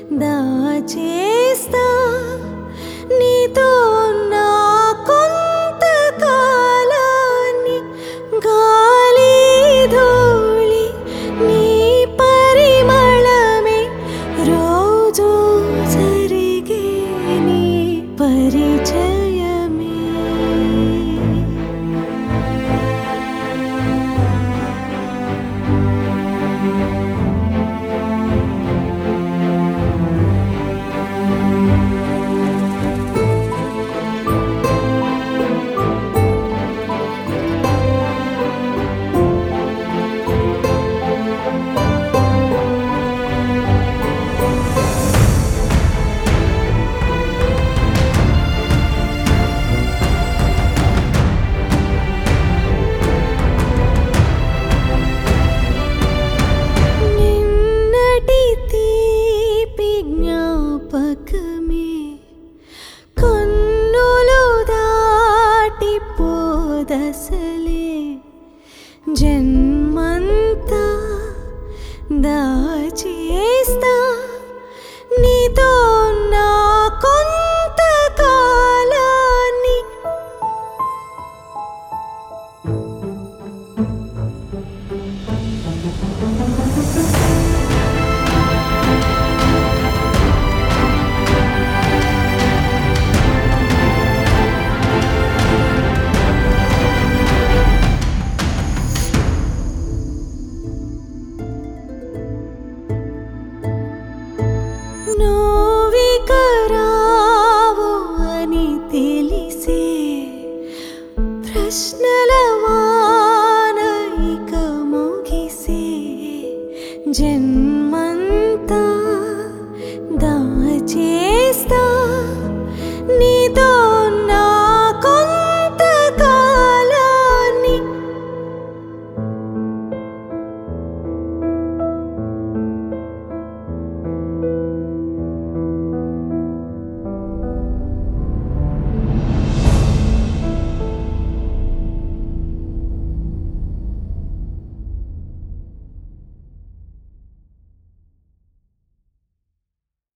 దాచేస్తా నీతో నా కొంతకాలాన్ని గాలి ధూళి నీ పరిమళమే రోజు జరిగే నీ పరిచయమే జ్ఞాపకమే కన్నులు దాటిపోదసలే జన్మంతా దాచేస్తా నీతో నా కొంతకాలాన్ని నువ్వికరావు అని తెలిసే ప్రశ్నల వాన ఇక ముగిసే జన్మ